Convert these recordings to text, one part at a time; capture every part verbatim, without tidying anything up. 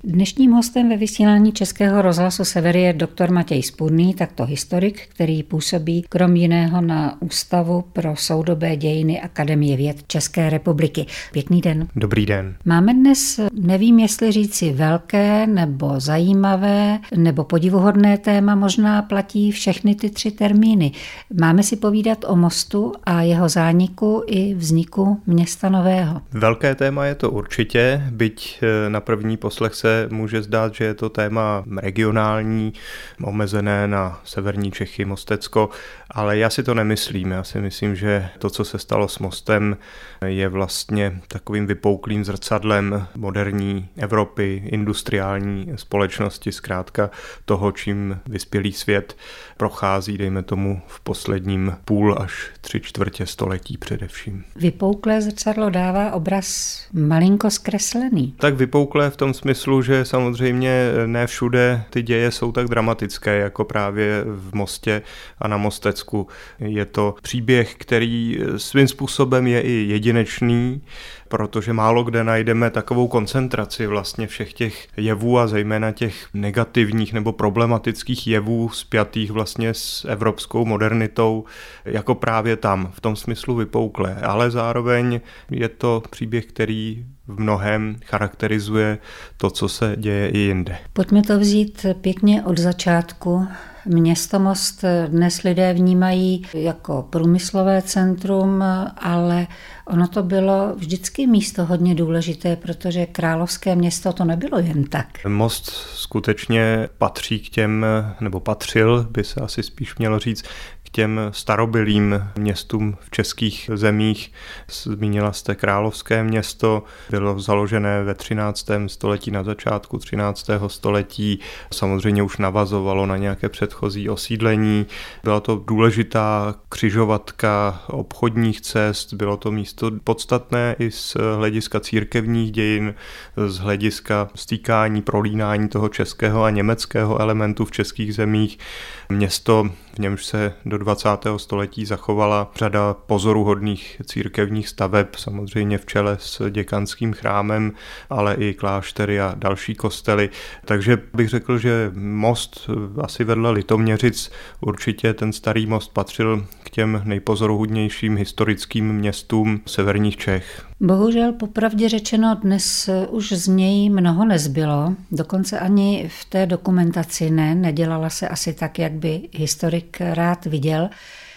Dnešním hostem ve vysílání Českého rozhlasu Sever je doktor Matěj Spurný, takto historik, který působí krom jiného na Ústavu pro soudobé dějiny Akademie věd České republiky. Pěkný den. Dobrý den. Máme dnes, nevím jestli říci velké nebo zajímavé nebo podivuhodné téma, možná platí všechny ty tři termíny. Máme si povídat o mostu a jeho zániku i vzniku města Nového. Velké téma je to určitě, byť na první poslech se může zdát, že je to téma regionální, omezené na severní Čechy, Mostecko, ale já si to nemyslím. Já si myslím, že to, co se stalo s mostem, je vlastně takovým vypouklým zrcadlem moderní Evropy, industriální společnosti, zkrátka toho, čím vyspělý svět prochází, dejme tomu, v posledním půl až tři čtvrtě století především. Vypouklé zrcadlo dává obraz malinko zkreslený. Tak vypouklé v tom smyslu, že samozřejmě ne všude ty děje jsou tak dramatické, jako právě v Mostě a na Mostecku. Je to příběh, který svým způsobem je i jedinečný, protože málo kde najdeme takovou koncentraci vlastně všech těch jevů a zejména těch negativních nebo problematických jevů spjatých vlastně s evropskou modernitou, jako právě tam, v tom smyslu vypouklé. Ale zároveň je to příběh, který v mnohém charakterizuje to, co se děje i jinde. Pojďme to vzít pěkně od začátku. Město Most dnes lidé vnímají jako průmyslové centrum, ale ono to bylo vždycky místo hodně důležité, protože královské město to nebylo jen tak. Most skutečně patří k těm, nebo patřil, by se asi spíš mělo říct, k těm starobylým městům v českých zemích. Zmínila jste královské město, bylo založené ve třináctém století, na začátku třináctého století. Samozřejmě už navazovalo na nějaké předchozí osídlení. Byla to důležitá křižovatka obchodních cest, bylo to místo podstatné i z hlediska církevních dějin, z hlediska stýkání, prolínání toho českého a německého elementu v českých zemích. Město, v němž se do dvacátého století zachovala řada pozoruhodných církevních staveb, samozřejmě v čele s děkanským chrámem, ale i kláštery a další kostely. Takže bych řekl, že Most asi vedle Litoměřic, určitě ten starý Most patřil k těm nejpozoruhodnějším historickým městům severních Čech. Bohužel popravdě řečeno dnes už z něj mnoho nezbylo, dokonce ani v té dokumentaci ne, nedělala se asi tak, jak by historik rád viděl.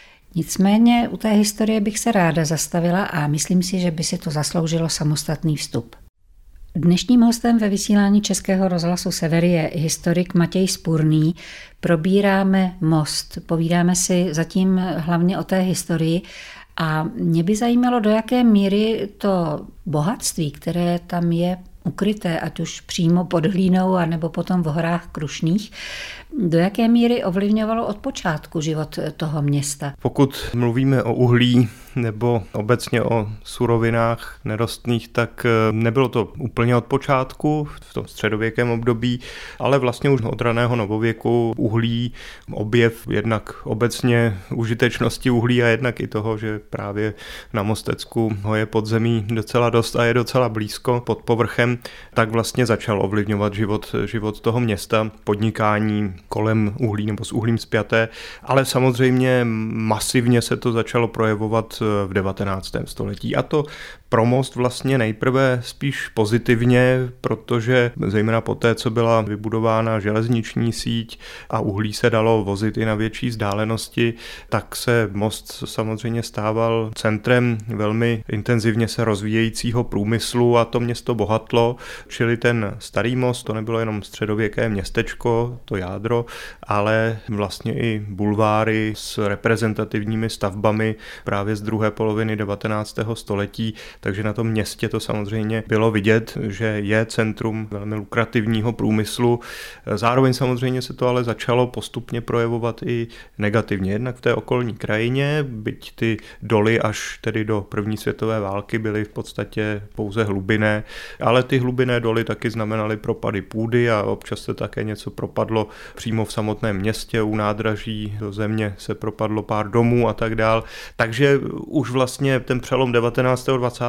Nicméně u té historie bych se ráda zastavila a myslím si, že by si to zasloužilo samostatný vstup. Dnešním hostem ve vysílání Českého rozhlasu Sever je historik Matěj Spurný. Probíráme Most, povídáme si zatím hlavně o té historii a mě by zajímalo, do jaké míry to bohatství, které tam je ukryté, ať už přímo pod hlínou, anebo potom v horách Krušných, do jaké míry ovlivňovalo od počátku život toho města? Pokud mluvíme o uhlí nebo obecně o surovinách nerostných, tak nebylo to úplně od počátku v tom středověkém období, ale vlastně už od raného novověku uhlí, objev jednak obecně užitečnosti uhlí a jednak i toho, že právě na Mostecku ho je pod zemí docela dost a je docela blízko pod povrchem, tak vlastně začal ovlivňovat život, život toho města, podnikání kolem uhlí nebo s uhlím spjaté, ale samozřejmě masivně se to začalo projevovat v devatenáctém století. A to pro Most vlastně nejprve spíš pozitivně, protože zejména poté, co byla vybudována železniční síť a uhlí se dalo vozit i na větší vzdálenosti, tak se Most samozřejmě stával centrem velmi intenzivně se rozvíjejícího průmyslu a to město bohatlo, čili ten starý Most, to nebylo jenom středověké městečko, to jádro, ale vlastně i bulváry s reprezentativními stavbami právě z druhé poloviny devatenáctého století, takže na tom městě to samozřejmě bylo vidět, že je centrum velmi lukrativního průmyslu. Zároveň samozřejmě se to ale začalo postupně projevovat i negativně. Jednak v té okolní krajině, byť ty doly až tedy do první světové války byly v podstatě pouze hlubinné, ale ty hlubinné doly taky znamenaly propady půdy a občas se také něco propadlo přímo v samotném městě, u nádraží do země se propadlo pár domů a tak dál. Takže už vlastně ten přelom devatenáctého a dvacátého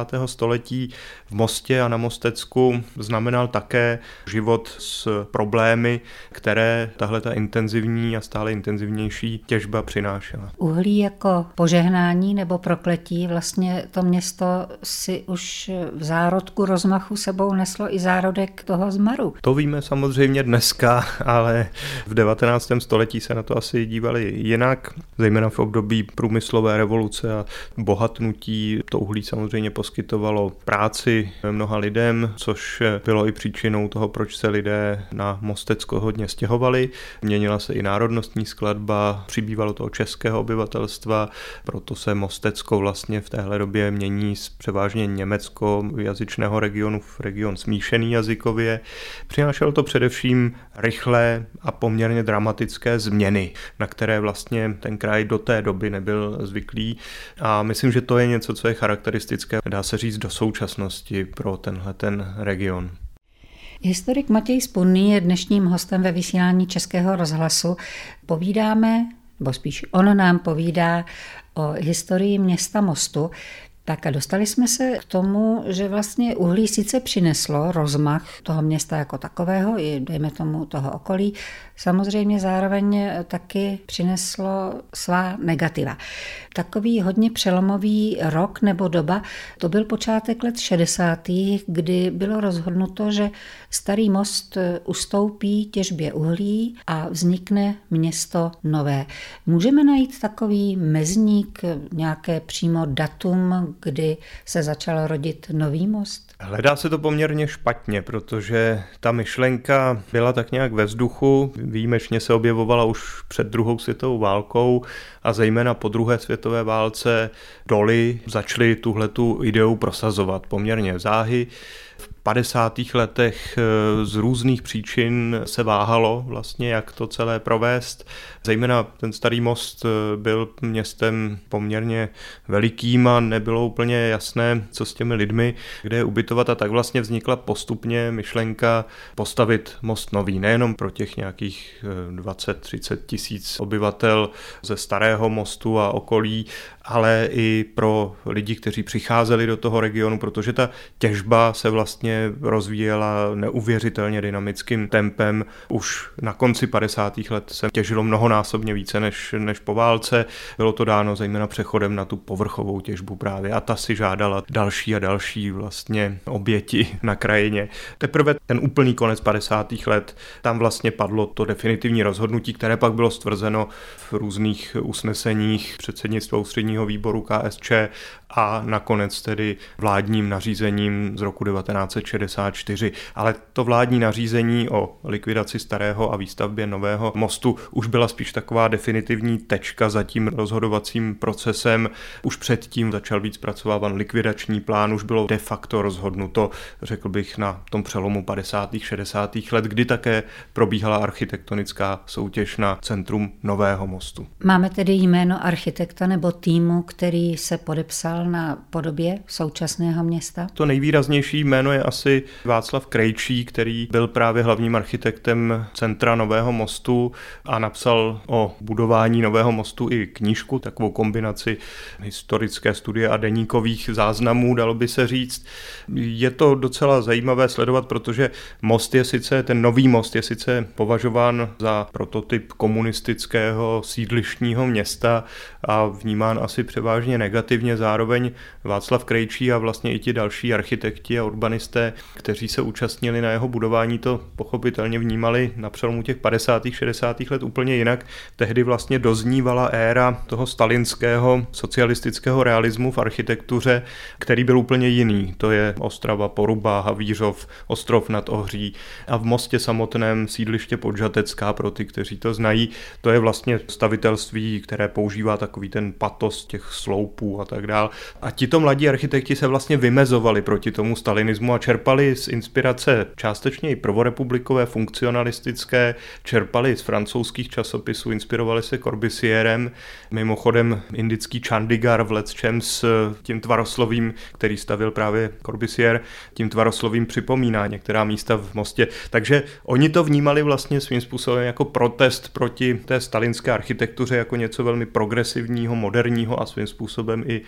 dvacátého století v Mostě a na Mostecku znamenal také život s problémy, které tahle ta intenzivní a stále intenzivnější těžba přinášela. Uhlí jako požehnání nebo prokletí, vlastně to město si už v zárodku rozmachu sebou neslo i zárodek toho zmaru. To víme samozřejmě dneska, ale v devatenáctém století se na to asi dívali jinak, zejména v období průmyslové revoluce a bohatnutí. To uhlí samozřejmě poskytovalo práci mnoha lidem, což bylo i příčinou toho, proč se lidé na Mostecko hodně stěhovali. Měnila se i národnostní skladba, přibývalo toho českého obyvatelstva, proto se Mostecko vlastně v téhle době mění z převážně německojazyčného regionu v region smíšený jazykově. Přinášelo to především rychlé a poměrně dramatické změny, na které vlastně ten kraj do té doby nebyl zvyklý, a myslím, že to je něco, co je charakteristické, dá se říct, do současnosti pro tenhle ten region. Historik Matěj Spunný je dnešním hostem ve vysílání Českého rozhlasu. Povídáme, nebo spíš on nám povídá o historii města Mostu. Tak a dostali jsme se k tomu, že vlastně uhlí sice přineslo rozmach toho města jako takového, i dejme tomu toho okolí, samozřejmě zároveň taky přineslo svá negativa. Takový hodně přelomový rok nebo doba, to byl počátek let šedesátých, kdy bylo rozhodnuto, že Starý Most ustoupí těžbě uhlí a vznikne město nové. Můžeme najít takový mezník, nějaké přímo datum, kdy se začal rodit nový most? Hledá se to poměrně špatně, protože ta myšlenka byla tak nějak ve vzduchu, výjimečně se objevovala už před druhou světovou válkou a zejména po druhé světové válce doly začaly tuhletu ideu prosazovat poměrně záhy. V padesátých letech z různých příčin se váhalo vlastně, jak to celé provést. Zejména ten Starý Most byl městem poměrně velikým a nebylo úplně jasné, co s těmi lidmi, kde je ubytovat, a tak vlastně vznikla postupně myšlenka postavit most nový, nejenom pro těch nějakých dvacet třicet tisíc obyvatel ze Starého Mostu a okolí, ale i pro lidi, kteří přicházeli do toho regionu, protože ta těžba se vlastně rozvíjela neuvěřitelně dynamickým tempem. Už na konci padesátých let se těžilo mnohonásobně více než, než po válce. Bylo to dáno zejména přechodem na tu povrchovou těžbu právě, a ta si žádala další a další vlastně oběti na krajině. Teprve ten úplný konec padesátých let, tam vlastně padlo to definitivní rozhodnutí, které pak bylo stvrzeno v různých usneseních předsednictva ústředního výboru K S Č a nakonec tedy vládním nařízením z roku devatenáct set šedesát čtyři. Ale to vládní nařízení o likvidaci starého a výstavbě nového mostu už byla spíš taková definitivní tečka za tím rozhodovacím procesem. Už předtím začal být zpracováván likvidační plán, už bylo de facto rozhodnuto, řekl bych, na tom přelomu padesátých šedesátých let, kdy také probíhala architektonická soutěž na centrum nového mostu. Máme tedy jméno architekta nebo týmu, který se podepsal na podobě současného města? To nejvýraznější jméno je asi Václav Krejčí, který byl právě hlavním architektem centra nového mostu a napsal o budování nového mostu i knížku, takovou kombinaci historické studie a deníkových záznamů, dalo by se říct. Je to docela zajímavé sledovat, protože most je sice, ten nový most je sice považován za prototyp komunistického sídlištního města a vnímán asi převážně negativně. Zároveň Václav Krejčí a vlastně i ti další architekti a urbanisté, kteří se účastnili na jeho budování, to pochopitelně vnímali na přelomu těch padesátých šedesátých let úplně jinak. Tehdy vlastně doznívala éra toho stalinského socialistického realismu v architektuře, který byl úplně jiný. To je Ostrava, Poruba, Havířov, Ostrov nad Ohří a v Mostě samotném sídliště Podžatecká, pro ty, kteří to znají, to je vlastně stavitelství, které používá takový ten patos těch sloupů a tak dál. A tito mladí architekti se vlastně vymezovali proti tomu stalinismu a čerpali z inspirace částečně i prvorepublikové, funkcionalistické, čerpali z francouzských časopisů, inspirovali se Corbusierem, mimochodem indický Chandigarh v lecčem s tím tvaroslovím, který stavil právě Corbusier, tím tvaroslovím připomíná některá místa v Mostě. Takže oni to vnímali vlastně svým způsobem jako protest proti té stalinské architektuře, jako něco velmi progresivního, moderního a svým způsobem i takové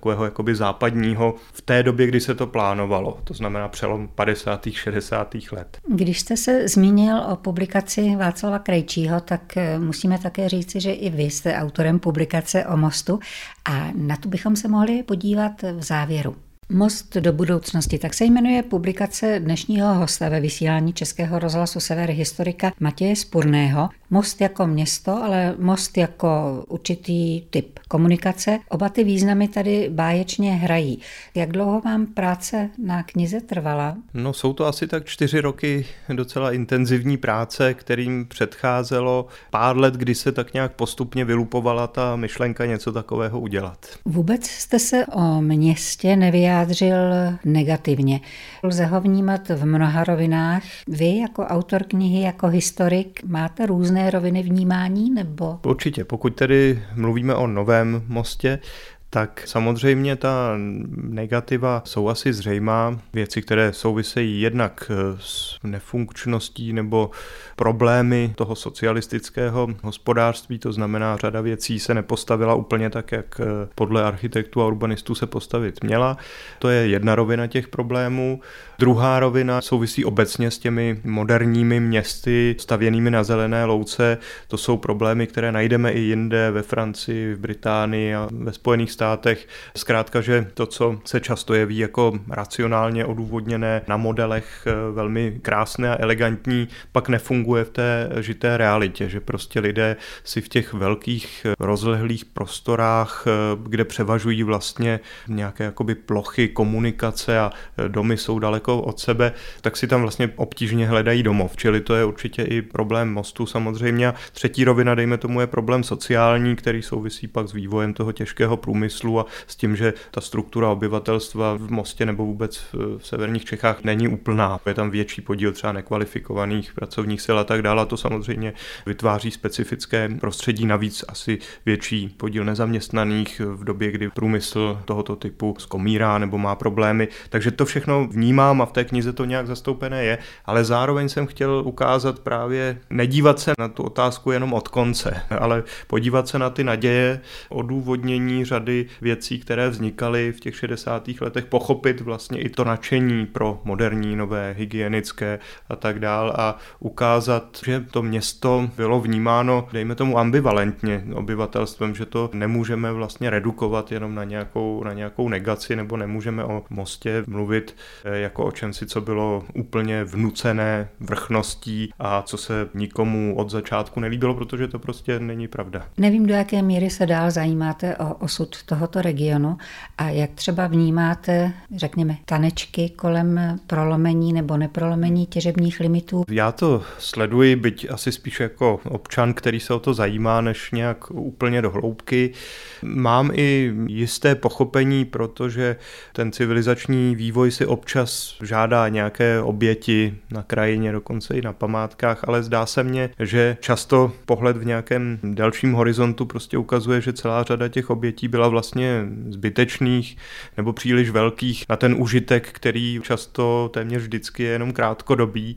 takového jakoby západního v té době, kdy se to plánovalo, to znamená přelom padesátých šedesátých let. Když jste se zmínil o publikaci Václava Krejčího, tak musíme také říci, že i vy jste autorem publikace o Mostu a na tu bychom se mohli podívat v závěru. Most do budoucnosti, tak se jmenuje publikace dnešního hosta ve vysílání Českého rozhlasu Sever, historika Matěje Spurného. Most jako město, ale most jako určitý typ komunikace. Oba ty významy tady báječně hrají. Jak dlouho vám práce na knize trvala? No, jsou to asi tak čtyři roky docela intenzivní práce, kterým předcházelo pár let, kdy se tak nějak postupně vylupovala ta myšlenka něco takového udělat. Vůbec jste se o městě nevyjádřil negativně. Lze ho vnímat v mnoha rovinách. Vy jako autor knihy, jako historik, máte různé roviny vnímání, nebo? Určitě, pokud tedy mluvíme o novém mostě, tak samozřejmě ta negativa jsou asi zřejmá. Věci, které souvisejí jednak s nefunkčností nebo problémy toho socialistického hospodářství, to znamená, řada věcí se nepostavila úplně tak, jak podle architektů a urbanistů se postavit měla. To je jedna rovina těch problémů. Druhá rovina souvisí obecně s těmi moderními městy stavěnými na zelené louce. To jsou problémy, které najdeme i jinde, ve Francii, v Británii a ve Spojených státech. Zkrátka, že to, co se často jeví jako racionálně odůvodněné na modelech velmi krásné a elegantní, pak nefunguje v té žité realitě, že prostě lidé si v těch velkých rozlehlých prostorách, kde převažují vlastně nějaké jakoby plochy komunikace a domy jsou daleko od sebe, tak si tam vlastně obtížně hledají domov, čili to je určitě i problém mostu samozřejmě. A třetí rovina, dejme tomu, je problém sociální, který souvisí pak s vývojem toho těžkého průmyslu a s tím, že ta struktura obyvatelstva v Mostě nebo vůbec v severních Čechách není úplná. Je tam větší podíl třeba nekvalifikovaných pracovních sil a tak dále. A to samozřejmě vytváří specifické prostředí, navíc asi větší podíl nezaměstnaných v době, kdy průmysl tohoto typu skomírá nebo má problémy. Takže to všechno vnímám a v té knize to nějak zastoupené je, ale zároveň jsem chtěl ukázat právě, nedívat se na tu otázku jenom od konce, ale podívat se na ty naděje, odůvodnění řady věcí, které vznikaly v těch šedesátých letech, pochopit vlastně i to nadšení pro moderní, nové, hygienické a tak dál a ukázat, že to město bylo vnímáno, dejme tomu ambivalentně obyvatelstvem, že to nemůžeme vlastně redukovat jenom na nějakou, na nějakou negaci nebo nemůžeme o Mostě mluvit jako o čemsi, co bylo úplně vnucené vrchností a co se nikomu od začátku nelíbilo, protože to prostě není pravda. Nevím, do jaké míry se dál zajímáte o osud tohoto regionu a jak třeba vnímáte, řekněme, tanečky kolem prolomení nebo neprolomení těžebních limitů. Já to sleduji, byť asi spíš jako občan, který se o to zajímá, než nějak úplně do hloubky. Mám i jisté pochopení, protože ten civilizační vývoj si občas žádá nějaké oběti na krajině, dokonce i na památkách, ale zdá se mně, že často pohled v nějakém delším horizontu prostě ukazuje, že celá řada těch obětí byla vlastně zbytečných nebo příliš velkých na ten užitek, který často téměř vždycky je jenom krátkodobý.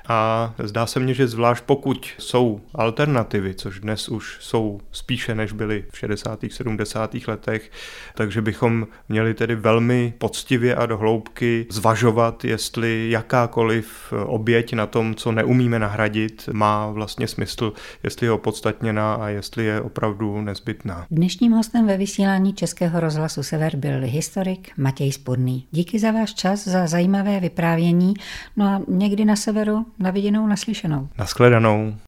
A zdá se mně, že zvlášť pokud jsou alternativy, což dnes už jsou spíše než byly v šedesátých sedmdesátých letech, takže bychom měli tedy velmi poctivě a do hloubky zvažovat, jestli jakákoliv oběť na tom, co neumíme nahradit, má vlastně smysl, jestli je opodstatněná a jestli je opravdu nezbytná. Dnešním hostem ve vysílání Českého rozhlasu Sever byl historik Matěj Spurný. Díky za váš čas, za zajímavé vyprávění, no a někdy na severu na viděnou, naslyšenou. Nashledanou.